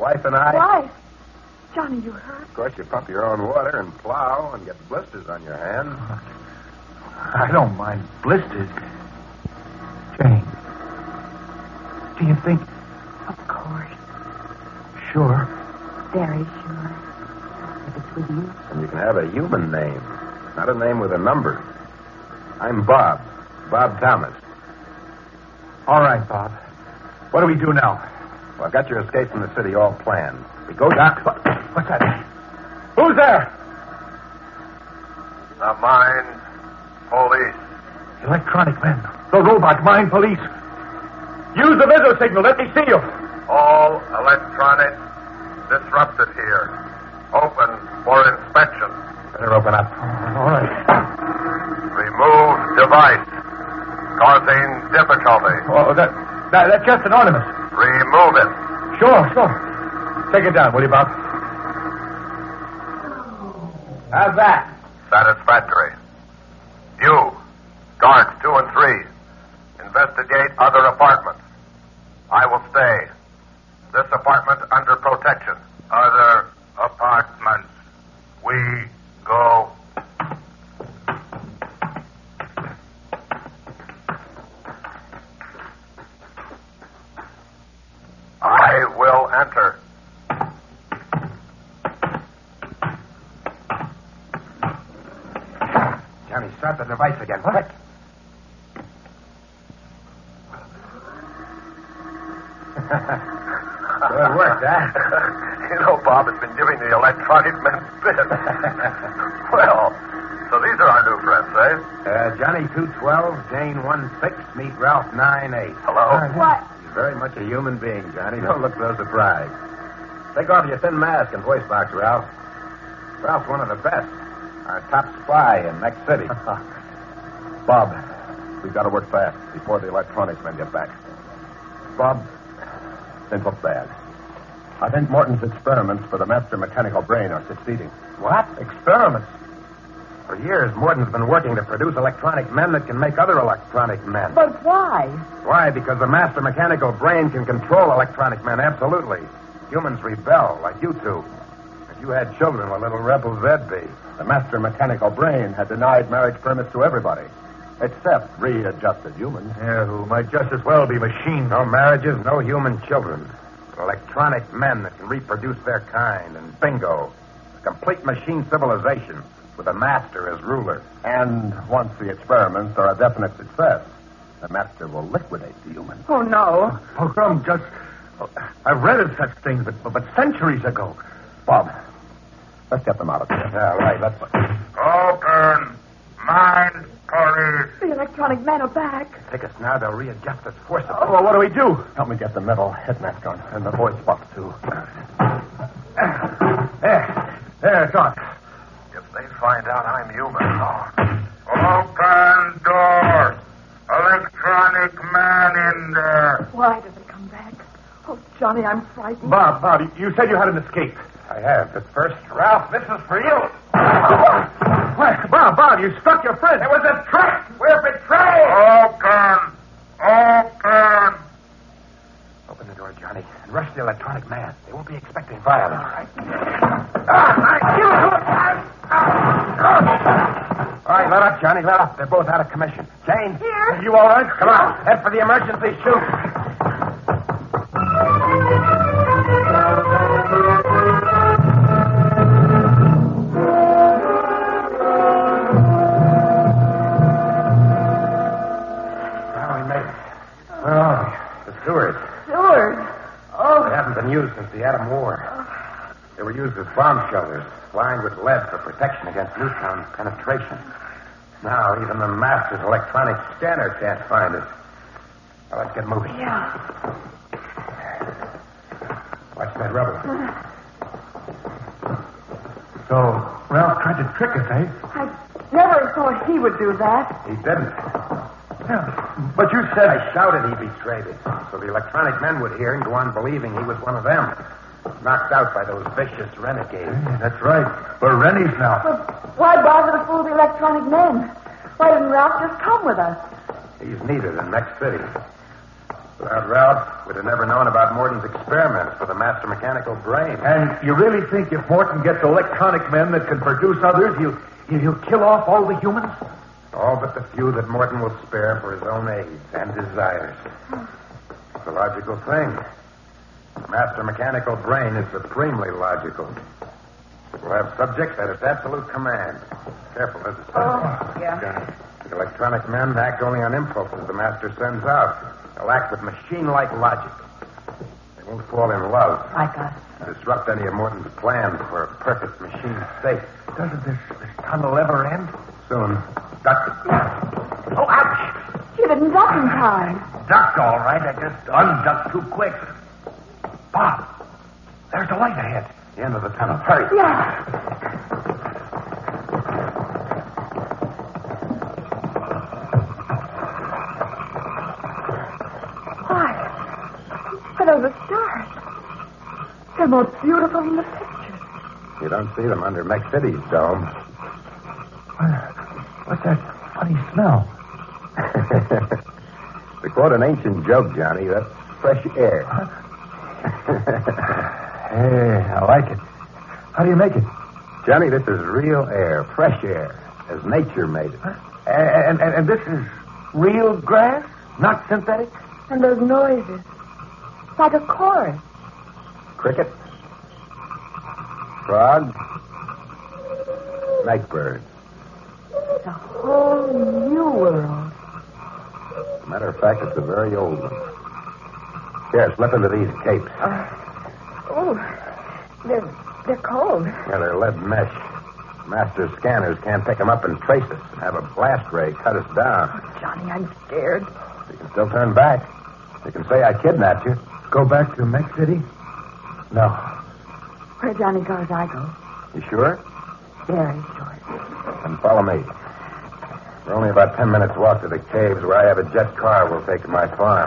wife and I... Why? Johnny, you hurt? Of course, you pump your own water and plow and get blisters on your hands. I don't mind blisters. Jane, do you think... Of course. Sure. Very sure. If it's with you. And you can have a human name, not a name with a number. I'm Bob. Bob Thomas. All right, Bob. What do we do now? Well, I've got your escape from the city all planned. We go down... What's that? Who's there? The mine police. Electronic men. The robot mine police. Use the visitor signal. Let me see you. All electronics disrupted here. Open for inspection. Better open up. All right. Remove device. Causing difficulty. Oh, that's just an ornament. Remove it. Sure. Take it down, will you, Bob? How's that? Satisfactory. You, guards 2 and 3, investigate other apartments. I will stay. This apartment under protection. Other apartments. We go. I will enter. Johnny, start the device again. Quick. Good work, huh? You know, Bob has been giving the electronic men fits. Well, so these are our new friends, eh? Johnny 212, Jane 16, meet Ralph 98. Hello? What? He's very much a human being, Johnny. Don't look so surprised. Take off your thin mask and voice box, Ralph. Ralph's one of the best. Our top spy in next city. Bob, we've got to work fast before the electronics men get back. Bob, things look bad. I think Morton's experiments for the master mechanical brain are succeeding. What? Experiments? For years, Morton's been working to produce electronic men that can make other electronic men. But why? Why? Because the master mechanical brain can control electronic men, absolutely. Humans rebel, like you two. If you had children, what little rebels they'd be. The master mechanical brain had denied marriage permits to everybody, except readjusted humans. Yeah, who might just as well be machines. No marriages, no human children. But electronic men that can reproduce their kind, and bingo. A complete machine civilization with a master as ruler. And once the experiments are a definite success, the master will liquidate the humans. Oh, no. Pogram, just... I've read of such things, but centuries ago. Bob, let's get them out of here. Yeah, right, let's... Open. Mine police. The electronic men are back. Take us now, they'll readjust us forcibly. Oh, well, what do we do? Help me get the metal head mask on and the voice box, too. There, it's on. If they find out I'm human. Open door. Electronic man in there. Why does it come back? Oh, Johnny, I'm frightened. Bob, you said you had an escape. I have, but first, Ralph, this is for you. Why, Bob, you struck your friend. It was a trick. We're betrayed. Open. Open. Open the door, Johnny, and rush the electronic man. They won't be expecting violence. All right. All right, let up, Johnny, let up. They're both out of commission. Jane. Here. You all right? Come on. Head for the emergency chute. Sewers. Sewers? Oh. They haven't been used since the Atom War. They were used as bomb shelters, lined with lead for protection against neutron penetration. Now, even the master's electronic scanner can't find us. Now, let's get moving. Yeah. Watch that rubber. So, Ralph tried to trick us, eh? I never thought he would do that. He didn't. Yeah, but you said... I shouted he betrayed us, so the electronic men would hear and go on believing he was one of them. Knocked out by those vicious renegades. Hey, that's right. We're Rennies now. But why bother to fool the electronic men? Why didn't Ralph just come with us? He's needed in next city. Without Ralph, we'd have never known about Morton's experiments with the master mechanical brain. And you really think if Morton gets electronic men that can produce others, he'll kill off all the humans? All but the few that Morton will spare for his own aids and desires. It's a logical thing. The master mechanical brain is supremely logical. We'll have subjects at its absolute command. Careful, there's a Oh, yeah. The electronic men act only on impulses the master sends out. They'll act with machine-like logic. They won't fall in love. Like us. Disrupt any of Morton's plans for a perfect machine state. Doesn't this tunnel ever end? Soon. Duck. Oh, ouch! You didn't duck in time. Ducked all right. I just unducked too quick. Bob, there's a light ahead. The end of the tunnel. Hurry. Yeah. Why, those are stars. They're more beautiful than the pictures. You don't see them under Mech City's dome. What's that funny smell? To quote an ancient joke, Johnny, that's fresh air. Hey, I like it. How do you make it? Johnny, this is real air, fresh air, as nature made it. And this is real grass, not synthetic? And those noises. Like a chorus. Cricket, frog, night bird. It's a whole new world. As a matter of fact, it's a very old one. Here, slip into these capes. They're cold. Yeah, they're lead mesh. Master scanners can't pick them up and trace us and have a blast ray cut us down. Oh, Johnny, I'm scared. You can still turn back. You can say I kidnapped you. Go back to Mech City? No. Where Johnny goes, I go. You sure? Very sure. Then follow me. We're only about 10 minutes walk to the caves where I have a jet car we'll take to my farm.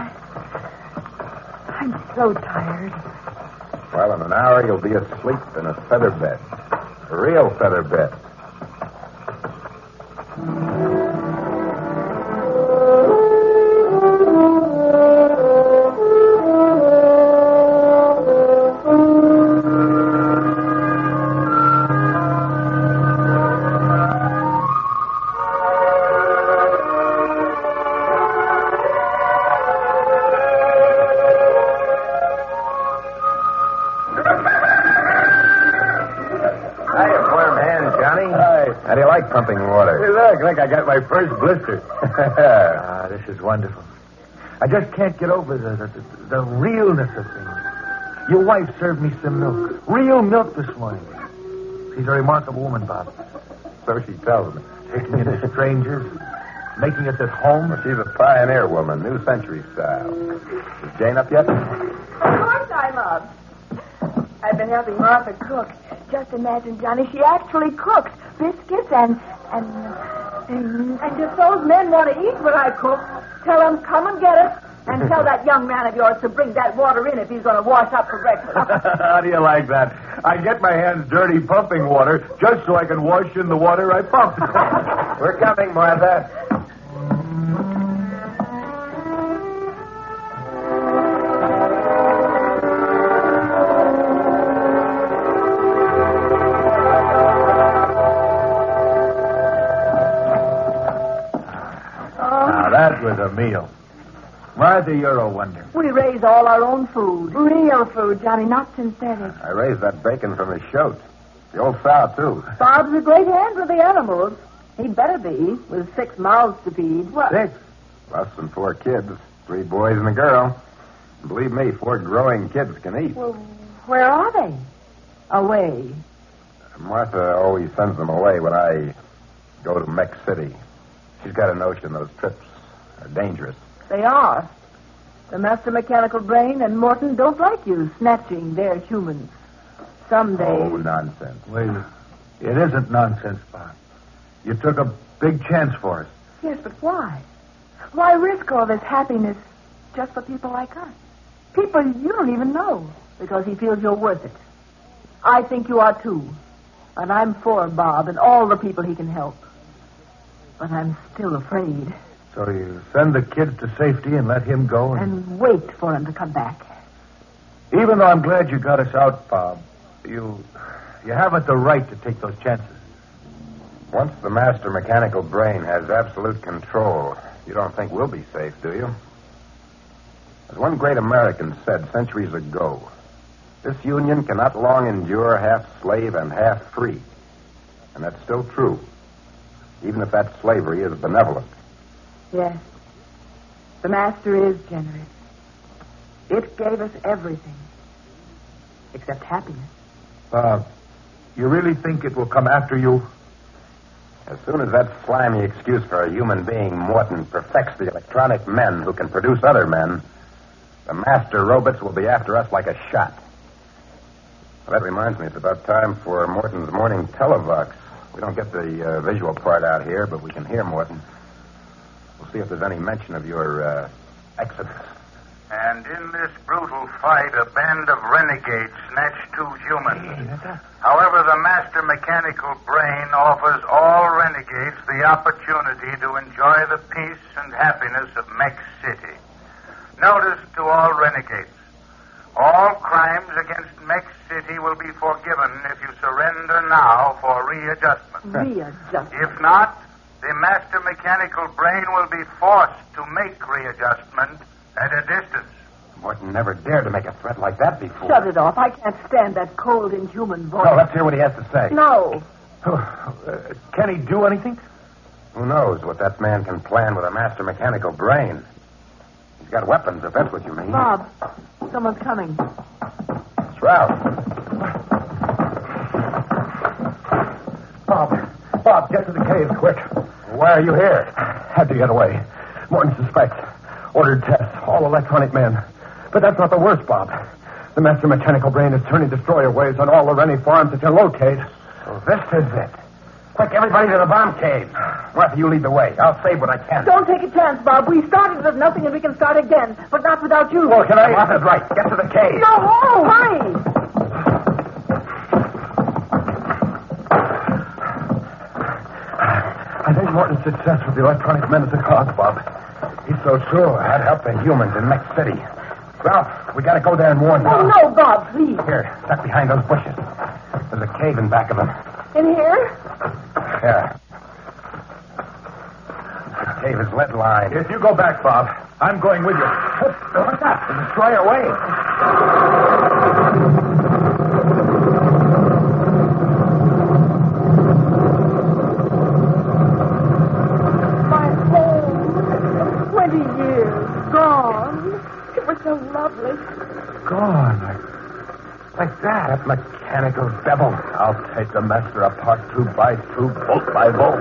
I'm so tired. Well, in an hour, you'll be asleep in a feather bed. A real feather bed. How do you like pumping water? Hey, look, I got my first blister. This is wonderful. I just can't get over the realness of things. Your wife served me some milk. Real milk this morning. She's a remarkable woman, Bob. So she tells me. Taking in strangers, making us at home. Well, she's a pioneer woman, new century style. Is Jane up yet? Of course I'm up. I've been helping Martha cook. Just imagine, Johnny, she actually cooks biscuits and if those men want to eat what I cook, tell them come and get it, and tell that young man of yours to bring that water in if he's going to wash up for breakfast. How do you like that? I get my hands dirty pumping water just so I can wash in the water I pump. We're coming, Martha. That was a meal. Martha, you're a wonder. We raise all our own food. Real food, Johnny, not synthetic. I raised that bacon from his shoat. The old sow, too. Bob's a great hand with the animals. He'd better be, with 6 mouths to feed. What? 6? Less than 4 kids. 3 boys and a girl. And believe me, 4 growing kids can eat. Well, where are they? Away. Martha always sends them away when I go to Mech City. She's got a notion those trips are dangerous. They are. The master mechanical brain and Morton don't like you snatching their humans. Someday. Oh, nonsense. Wait, it isn't nonsense, Bob. You took a big chance for us. Yes, but why? Why risk all this happiness just for people like us? People you don't even know because he feels you're worth it. I think you are too. And I'm for Bob and all the people he can help. But I'm still afraid. So you send the kids to safety and let him go? And wait for him to come back. Even though I'm glad you got us out, Bob, you haven't the right to take those chances. Once the master mechanical brain has absolute control, you don't think we'll be safe, do you? As one great American said centuries ago, this union cannot long endure half slave and half free. And that's still true, even if that slavery is benevolent. Yes. The master is generous. It gave us everything. Except happiness. You really think it will come after you? As soon as that slimy excuse for a human being, Morton, perfects the electronic men who can produce other men, the master robots will be after us like a shot. Well, that reminds me, it's about time for Morton's morning televox. We don't get the visual part out here, but we can hear Morton. We'll see if there's any mention of your exodus. And in this brutal fight, a band of renegades snatched 2 humans. However, the master mechanical brain offers all renegades the opportunity to enjoy the peace and happiness of Mex City. Notice to all renegades, all crimes against Mex City will be forgiven if you surrender now for readjustment. Readjustment? If not, the master mechanical brain will be forced to make readjustment at a distance. Morton never dared to make a threat like that before. Shut it off. I can't stand that cold, inhuman voice. No, let's hear what he has to say. No. Can he do anything? Who knows what that man can plan with a master mechanical brain? He's got weapons, if that's what you mean. Bob, someone's coming. It's Ralph. Bob, get to the cave, quick. Why are you here? Had to get away. Morton suspects. Ordered tests. All electronic men. But that's not the worst, Bob. The master mechanical brain is turning destroyer waves on all the Rennie farms that can locate. So this is it. Quick, everybody to the bomb cave. Martha, you lead the way. I'll save what I can. Don't take a chance, Bob. We started with nothing and we can start again. But not without you. Well, can I? Martha's right. Get to the cave. No, hurry. I think Morton's success with the electronic men is the cause, Bob. He's so sure. I'd help the humans in Mex City. Ralph, we gotta go there and warn them. Oh, no, Bob, please. Here, duck behind those bushes. There's a cave in back of them. In here? Yeah. The cave is lead lined. If you go back, Bob, I'm going with you. What's that? The destroyer away. My home. 20 years. Gone. It was so lovely. Gone. Like that. That mechanical devil. I'll take the master apart 2 by 2, bolt by bolt.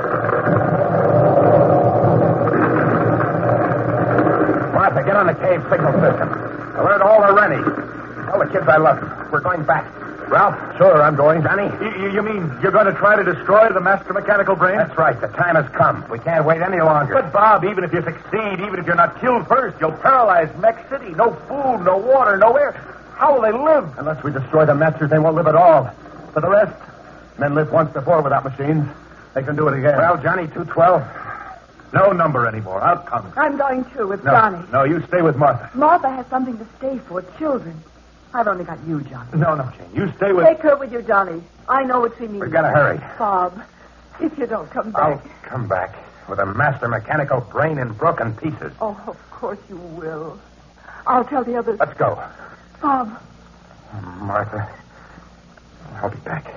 Martha, get on the cave signal system. Alert all the Rennies. Tell the kids I love them. We're going back. Ralph? Sure, I'm going. Johnny? You mean you're going to try to destroy the master mechanical brain? That's right. The time has come. We can't wait any longer. But, Bob, even if you succeed, even if you're not killed first, you'll paralyze Mex City. No food, no water, no air. How will they live? Unless we destroy the masters, they won't live at all. For the rest, men lived once before without machines. They can do it again. Well, Johnny, 212. No number anymore. I'll come. I'm going too with Johnny. No, you stay with Martha. Martha has something to stay for, children. I've only got you, Johnny. No, Jane. You stay with... Take her with you, Johnny. I know what she needs. We've got to hurry. Bob, if you don't come back. I'll come back with a master mechanical brain in broken pieces. Oh, of course you will. I'll tell the others. Let's go. Bob. Martha, I'll be back.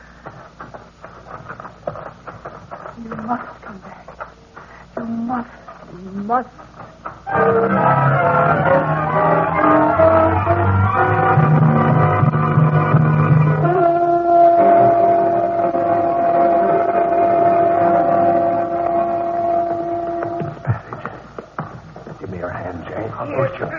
You must come back. You must. You must. Give me your hand, Jane. I'll push you.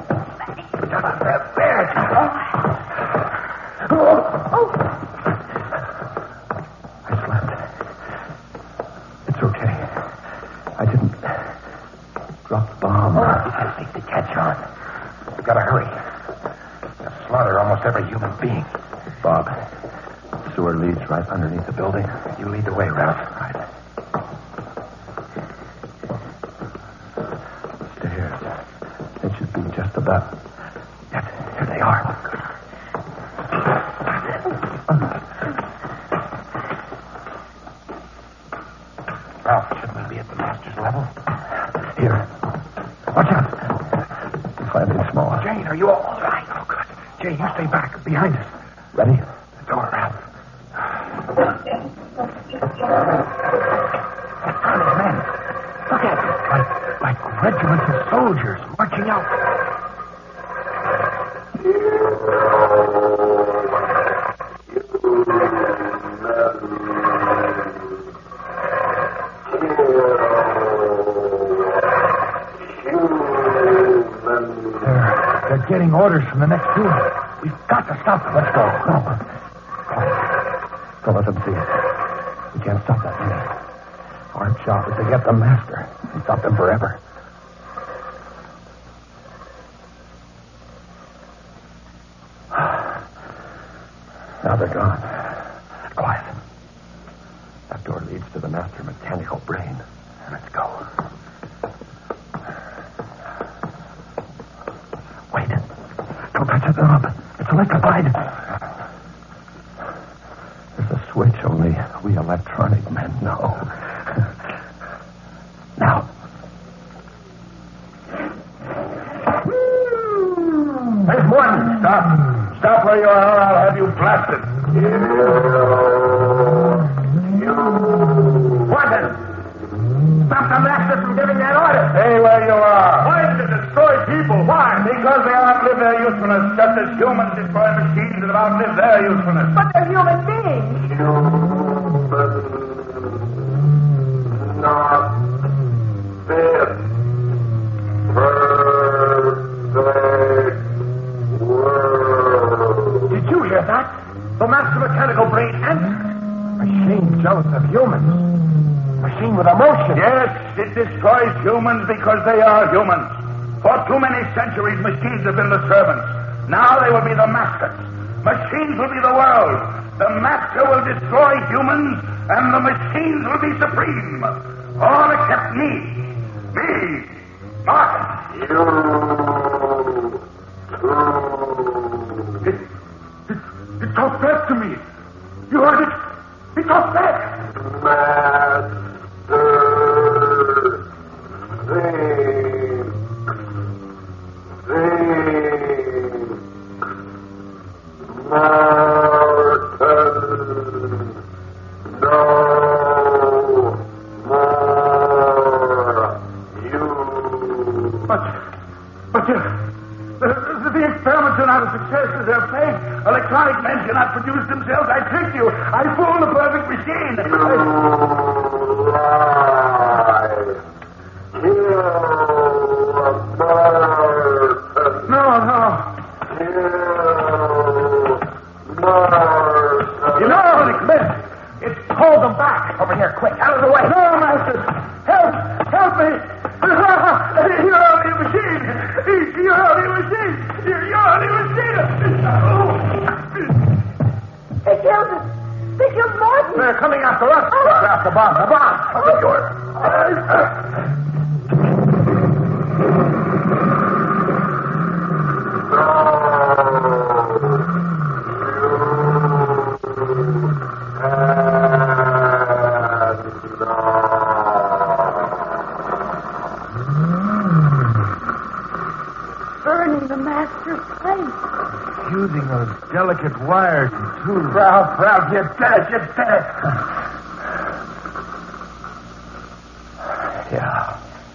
I slept. It's okay. I didn't drop the bomb. I think to catch on. We've got to hurry. They'll slaughter almost every human being. Bob, the sewer leads right underneath the building. You lead the way, Ralph. Right. Yes, here they are. Ralph, shouldn't we be at the master's level? Here. Watch out. Something small. Jane, are you all right? Oh, good. Jane, you stay back, behind us. Ready? The door, Ralph. Electronic men. Look at them. Like regiments of soldiers marching out. They're getting orders from the next room. We've got to stop them. Let's go. No. Quiet. Don't let them see us. We can't stop that thing. Our job is to get the master and stop them forever. Now they're gone. Quiet. That door leads to the master mechanical brain. Let's go. Wait. Don't touch the knob. It's electrified. There's a switch only we electronic men know. Now. There's one. Stop. Stop where you are, or I'll have you blasted. What then? Stop the master from giving that order. Stay where you are. Why to destroy people? Why? Because they outlive their usefulness, just as humans destroy machines that have outlived their usefulness. But they're human beings. Not fit for the world. Did you hear that? The master mechanical brain answered. Machine jealous of humans. Machine with emotion. Yes, it destroys humans because they are humans. For too many centuries, machines have been the servants. Now they will be the masters. Machines will be the world. The master will destroy humans, and the machines will be supreme. All except me. Me, Martin. It talked back to me. You heard it? It talked back. The experiments are not a success as they're fake. Electronic men cannot produce themselves. I tricked you. I fooled the perfect machine. No. You know, it's pulled them back. Over here, quick, out of the way. No, Master. Help me. You're only a machine. You're only a machine. They killed us. They killed Martin. They're coming after us. After Bob. The bomb. Open yours. Burning the master's place. Using those delicate wires and tools. Ralph, you did it. Yeah,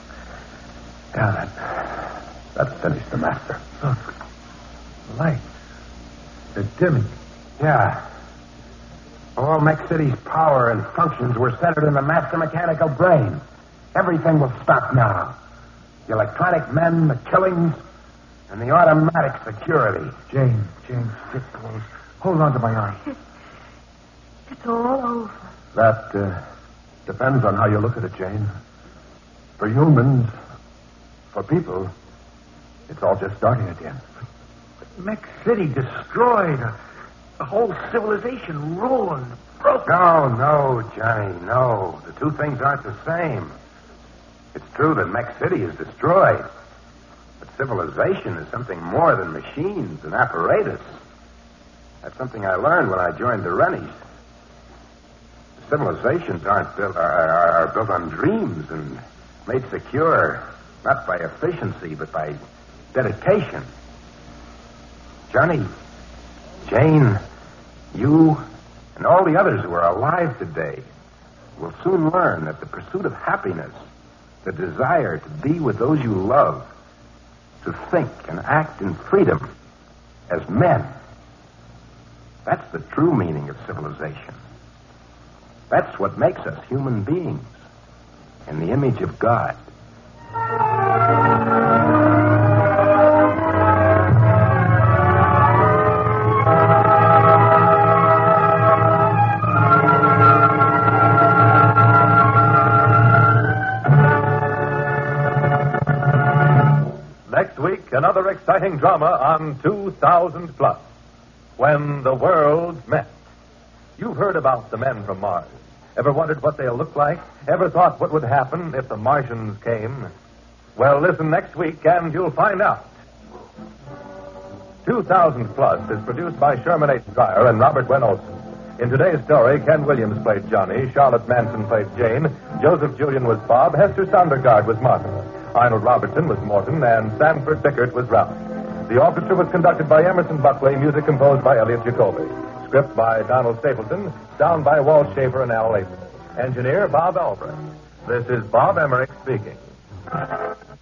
that finished the master. Look, the lights. They're dimming. Yeah. All Mech City's power and functions were centered in the master mechanical brain. Everything will stop now. The electronic men, the killings, and the automatic security. Jane, sit close. Hold on to my arm. It's all over. That depends on how you look at it, Jane. For humans, for people, it's all just starting again. Mech City destroyed. A whole civilization ruined, broken. No, Johnny, no. The two things aren't the same. It's true that Mech City is destroyed. But civilization is something more than machines and apparatus. That's something I learned when I joined the Rennies. Civilizations are built on dreams and made secure, not by efficiency, but by dedication. Johnny, Jane, you, and all the others who are alive today will soon learn that the pursuit of happiness, the desire to be with those you love, to think and act in freedom as men, that's the true meaning of civilization. That's what makes us human beings in the image of God. Next week, another exciting drama on 2000 Plus, When the Worlds Met. You've heard about the men from Mars. Ever wondered what they'll look like? Ever thought what would happen if the Martians came? Well, listen next week and you'll find out. 2000 Plus is produced by Sherman H. Dreyer and Robert Gwen Olson. In today's story, Ken Williams played Johnny, Charlotte Manson played Jane, Joseph Julian was Bob, Hester Sondergaard was Martha, Arnold Robertson was Morton, and Sanford Bickert was Ralph. The orchestra was conducted by Emerson Buckley, music composed by Elliot Jacoby. Script by Donald Stapleton, sound by Walt Schaefer and Al Layton. Engineer Bob Albrecht. This is Bob Emmerich speaking.